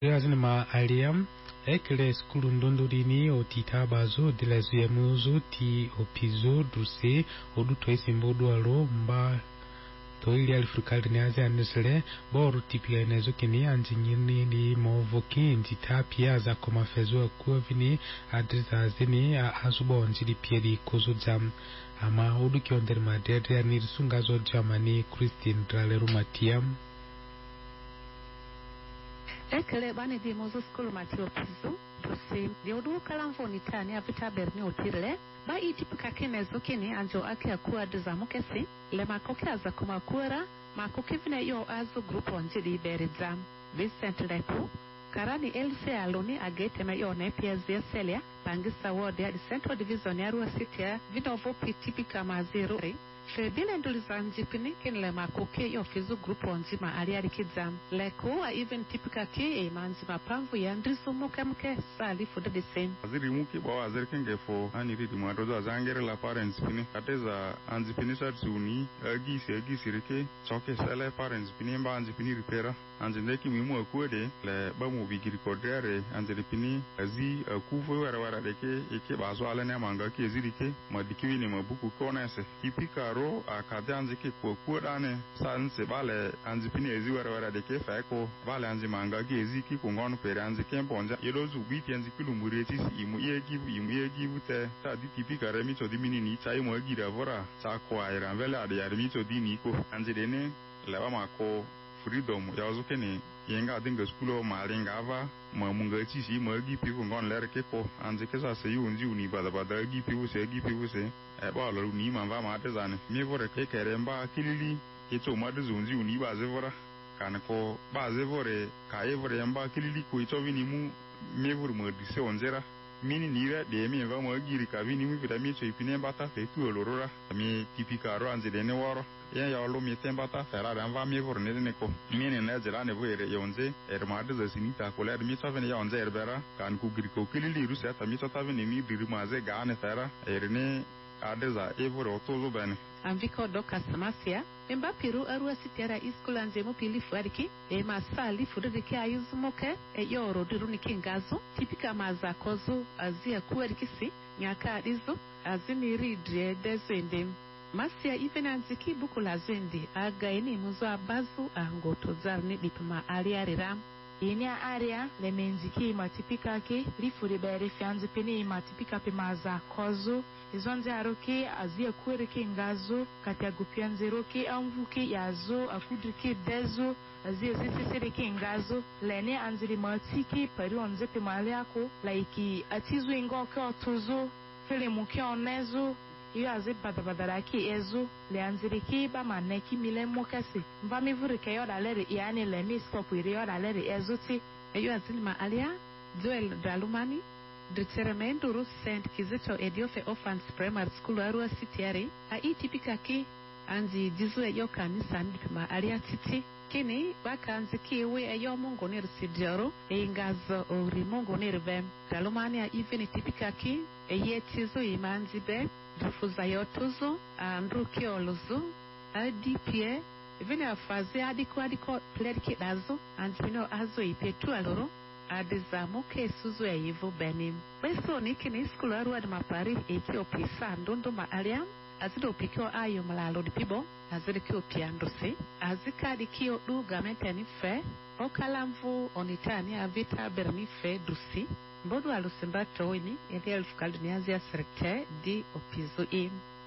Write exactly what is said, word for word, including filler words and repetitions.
Lazima aliam ekele skulu ndondolini otita bazo de la zuemuzo ti opizo duse odu toisimbodu alo mba toili alifrikali ni aze anesele boru tipia nezo kini anjinyini ni movoki njita pia za komafezo akuwa vini adreza azini azubo njili pia di kozo jam ama odu kionder madede ya nirisungazo jamani Christine Draleru Matiam ekele bane di mozo skulu matio pizo dose di odu kalamfo ni tani avita berni otile ba iti pikakenezo kini anjo ake akuwa deza mukesi le makoke aza kumakura makoke vine yo azo grupo njidi bereza Vincent Leku karani L C aloni agete me yo ne piazia selia pangisa wode ya di Central Division ya Rua City ya vinovo pitipika maziro Febile ndulizanji pini kinle makoke yo fizu grupo njima aliari kizam Leku a even tipika ki e manjima pangu ya ndrisu muke muke sali fude the same Aziri muki bawa aziri kenge fo ani ridi mwadozo azangere la parents pini kateza anzi pini satsuni agisi agisi rike choke sele parents pini mba anzi pini ripera anzi ndeki mimu akuede le bamu bigiri kodere anzi pini azi akufo wara wara deke eke bazo alene manga ki ezirike madikiwi ni mabuku konese tipika ro akade anzi ke kwa kuodane sanse bale anzi pini ezi wara wara deke faeko bale anzi manga ki eziki kungonu pere anzi kemponja yelozu biti anzi kulumureti imu ye give imu ye give te ta di tipika remi to di mini ni chai mo gira vora cha kwa ira vele ade ya remi to di ni ko anzi dene lewa mako freedom ya ozuke ni yenga dinga skulo malinga ava ma munga chi si ma gi pi ko ngon ler ke ko anzi ke sa se yu nji uni bada bada gi pi use gi pi use e ba lo ni ma va ma te zane mi vore ke kere mba kilili ke to ma de zunji uni ba ze vora kan ko ba ze vore ka e vore mba kilili ko ito vini mu mi vore mo di se onzera mini nira de mi va mo giri ka vini mu vita mi cho ipine bata fe tu olorora mi tipika ro anzi de ne woro ya ya lo mi temba ta fera dan va mi vor ne ne ko mi ne na jela ne voere yonze er ma de sinita ko le mi so vene yonze er bera kan ku giri ko kilili ru sa ta mi so ta vene mi diri ma ze ga ne fera er ne adeza e vor otozo bene Amviko doka samasia Mba piru arua sitiara iskula nzemo pili fuariki E masali fuduriki ayuzumoke E yoro diruni kingazo Tipika maza kozo azia kuarikisi Nyaka adizo Azini ridre dezende Masia even anziki buku la zende Againi muzo abazu Angoto zarni dipima aliariram Inia area le menziki matipika ke lifuri bere fianzi peni matipika pe maza kozo izonze aroke azia kuereke ngazo kati agupianze roke amvuke yazo akudrike dezo azia zisisireke ngazo lene anzili matiki pari onze pe mali ako laiki atizu ingoke otozo fele muke onezo iyo azi badabadara-ki ezo le anziriki ba maneki mile mokasi mba mivurike yoda leri yani le mi stop iri yoda leri ezo ti Eyo azilima alia Joel Dalumani Driteremenduru Saint Kizito Ediofe Orphans Primary School Arua City a itipika ki anzi jizu eyo kanisa ndipima alia titi kini baka anzi kiwe eyo mungu nirisidioro eingazo ori mungu nirve Dalumani a even itipika ki eye tizo imanzi be Dufuza yotuzo andru kioluzo adi pie vile afazi adiko adiko plediki dazo antino azo ipetu aloro adizamu kesuzo ya yivu benim beso nikini skulu aru admapari eki opisa ndondo maalia azido opikio ayo malalo dipibo azidi kio piandose azika dikio du gamenteni fe okalamvu onitani avita berni fe dusi Mbodu alusimbato ini, ili alifukali niazi ya serikte di opizo im.